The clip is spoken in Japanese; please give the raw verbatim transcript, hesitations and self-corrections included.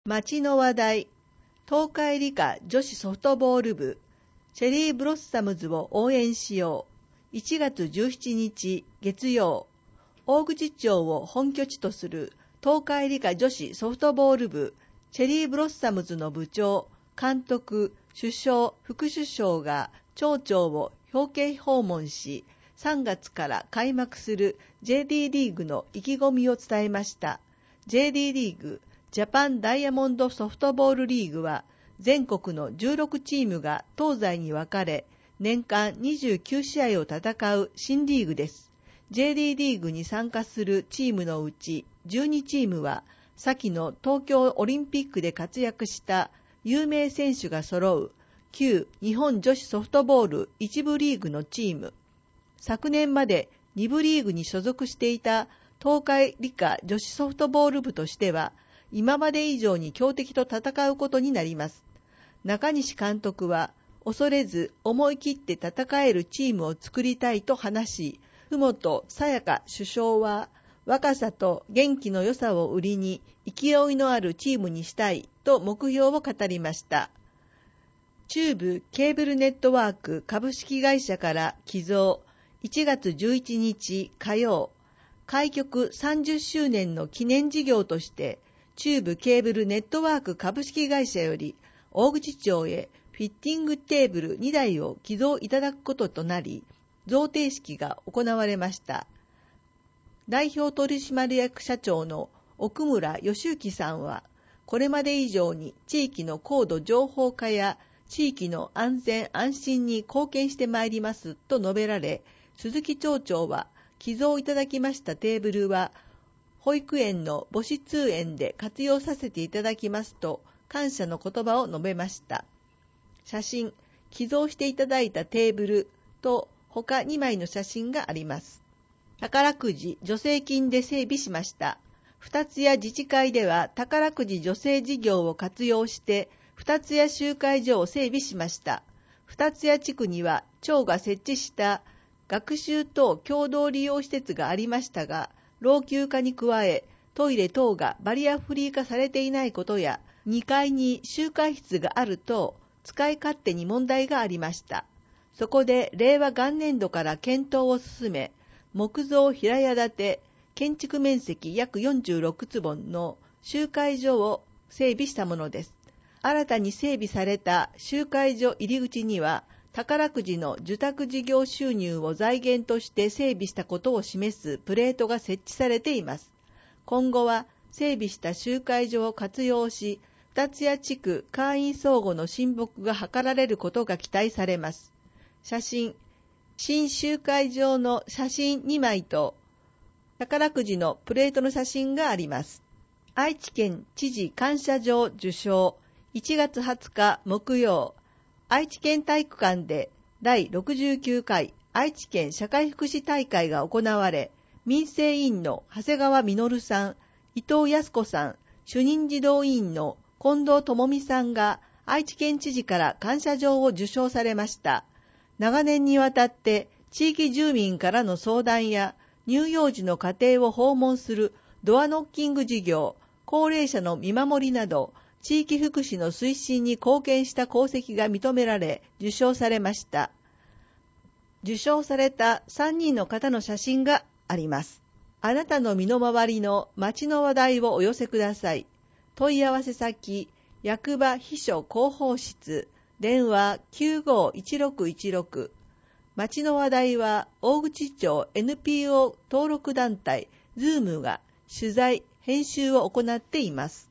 町の話題、東海理科女子ソフトボール部、チェリーブロッサムズを応援しよう。いちがつじゅうしちにち月曜、大口町を本拠地とする東海理科女子ソフトボール部、チェリーブロッサムズの部長、監督、主将、副主将が町長を表敬訪問し、さんがつから開幕する ジェーディー リーグの意気込みを伝えました。ジェーディー リーグ、ジャパンダイヤモンドソフトボールリーグは、全国のじゅうろくチームが東西に分かれ、年間にじゅうきゅうしあいを戦う新リーグです。ジェーディー リーグに参加するチームのうちじゅうにチームは、先の東京オリンピックで活躍した有名選手が揃う旧日本女子ソフトボール一部リーグのチーム。昨年までに部リーグに所属していた東海理科女子ソフトボール部としては、今まで以上に強敵と戦うことになります。中西監督は、恐れず思い切って戦えるチームを作りたいと話し、ふもとさやか主将は、若さと元気の良さを売りに勢いのあるチームにしたいと目標を語りました。中部ケーブルネットワーク株式会社から寄贈、いちがつじゅういちにち火曜、開局さんじゅっしゅうねんの記念事業として、中部ケーブルネットワーク株式会社より大口町へフィッティングテーブルにだいを寄贈いただくこととなり、贈呈式が行われました。代表取締役社長の奥村義行さんは、これまで以上に地域の高度情報化や地域の安全安心に貢献してまいりますと述べられ、鈴木町長は寄贈いただきましたテーブルは、保育園の母子通園で活用させていただきますと感謝の言葉を述べました。写真、寄贈していただいたテーブルと他にまいの写真があります。宝くじ助成金で整備しました。二津谷自治会では宝くじ助成事業を活用して二津谷集会所を整備しました。二津谷地区には町が設置した学習等共同利用施設がありましたが、老朽化に加え、トイレ等がバリアフリー化されていないことや、にかいに集会室があると、使い勝手に問題がありました。そこで、令和元年度から検討を進め、木造平屋建て、建築面積約よんじゅうろくつぼんの集会所を整備したものです。新たに整備された集会所入り口には、宝くじの受託事業収入を財源として整備したことを示すプレートが設置されています。今後は整備した集会所を活用し、二津谷地区会員相互の親睦が図られることが期待されます。写真、新集会場の写真にまいと、宝くじのプレートの写真があります。愛知県知事感謝状受賞、いちがつはつか木曜、愛知県体育館でだいろくじゅうきゅうかい愛知県社会福祉大会が行われ、民生委員の長谷川実さん、伊藤康子さん、主任児童委員の近藤智美さんが愛知県知事から感謝状を受賞されました。長年にわたって地域住民からの相談や乳幼児の家庭を訪問するドアノッキング事業、高齢者の見守りなど、地域福祉の推進に貢献した功績が認められ、受賞されました。受賞されたさんにんの方の写真があります。あなたの身の回りの町の話題をお寄せください。問い合わせ先、役場秘書広報室、電話 きゅうごいちろくいちろく。町の話題は大口町 エヌピーオー 登録団体ズームが取材、編集を行っています。